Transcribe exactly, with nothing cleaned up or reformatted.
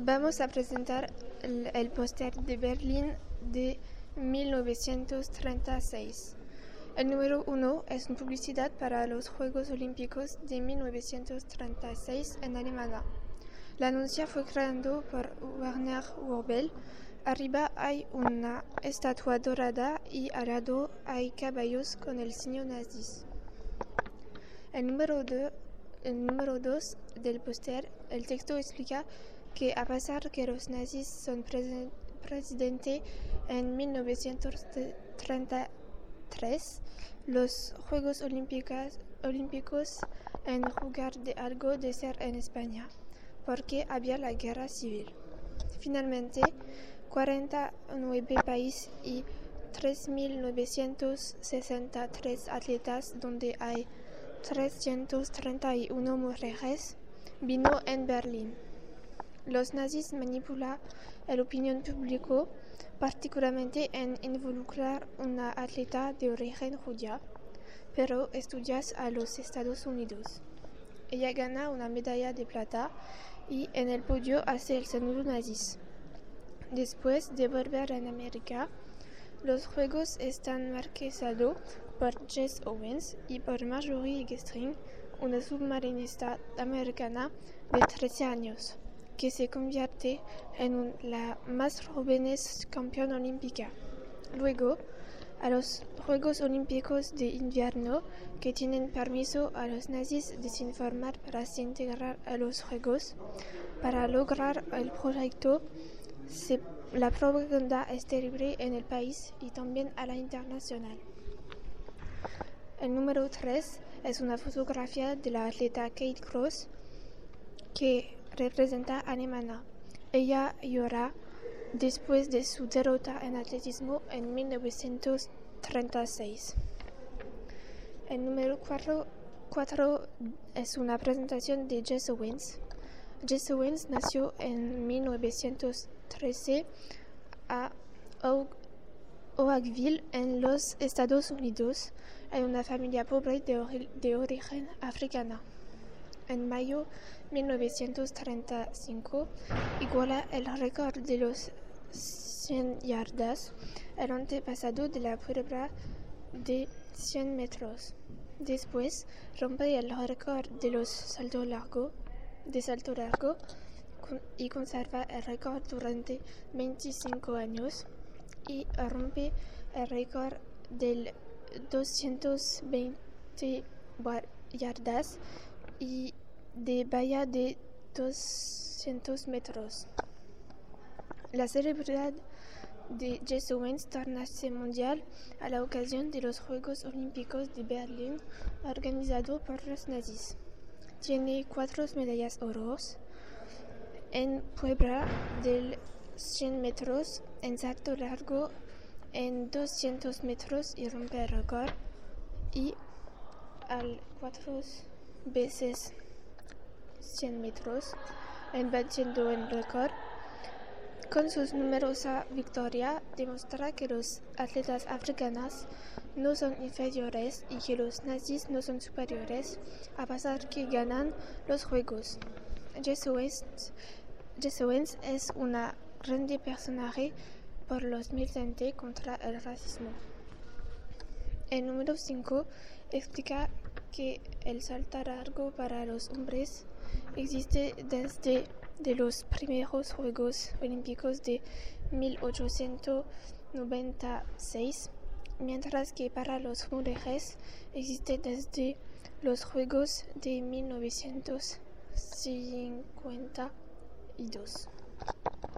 Vamos a presentar el, el póster de Berlín de mil novecientos treinta y seis. El número uno es una publicidad para los Juegos Olímpicos de mil novecientos treinta y seis en Alemania. El anuncio fue creado por Werner Wöbel. Arriba hay una estatua dorada y al lado hay caballos con el signo nazi. El número dos El número dos del póster, el texto explica que a pesar que los nazis son presen- presidente en mil novecientos treinta y tres, los Juegos Olímpicos, Olímpicos en lugar de algo de ser en España, porque había la guerra civil. Finalmente, cuarenta y nueve países y tres mil novecientos sesenta y tres atletas, donde hay trescientas treinta y una mujeres, vino en Berlín. Los nazis manipulan la opinión pública, particularmente en involucrar una atleta de origen judía, pero estudia a los Estados Unidos. Ella gana una medalla de plata y en el podio hace el saludo nazi. Después de volver a América, los juegos están marcados por Jesse Owens y por Marjorie Gestring, una submarinista americana de trece años, que se convierte en un, la más joven campeona olímpica. Luego, a los Juegos Olímpicos de Invierno, que tienen permiso a los nazis desinformar para se integrar a los Juegos. Para lograr el proyecto, se, la propaganda es terrible en el país y también a la internacional. El número tres es una fotografía de la atleta Kate Cross, que representa a Alemania. Ella llora después de su derrota en atletismo en mil novecientos treinta y seis. El número cuatro es una presentación de Jesse Owens. Jesse Owens nació en mil novecientos trece a Oakville, en los Estados Unidos, en una familia pobre de, ori- de origen africana. En mayo de mil novecientos treinta y cinco iguala el récord de los cien yardas, el antepasado de la prueba de cien metros. Después rompe el récord de los salto largo, de salto largo con, y conserva el récord durante veinticinco años y rompe el récord del doscientos veinte yardas y de valla de doscientos metros. La celebridad de Jesse Owens tornase mundial a la ocasión de los Juegos Olímpicos de Berlín organizados por los nazis. Tiene cuatro medallas oro en prueba de cien metros, en salto largo en doscientos metros y rompe el récord, y al cuatro veces cien metros, en batiendo el récord. Con sus numerosas victorias, demuestra que los atletas africanos no son inferiores y que los nazis no son superiores, a pesar que ganan los juegos. Jesse Owens, Jesse Owens es una grande personaje por los militantes contra el racismo. El número cinco explica que el salto largo para los hombres existe desde de los primeros Juegos Olímpicos de mil ochocientos noventa y seis, mientras que para las mujeres existe desde los Juegos de mil novecientos cincuenta y dos.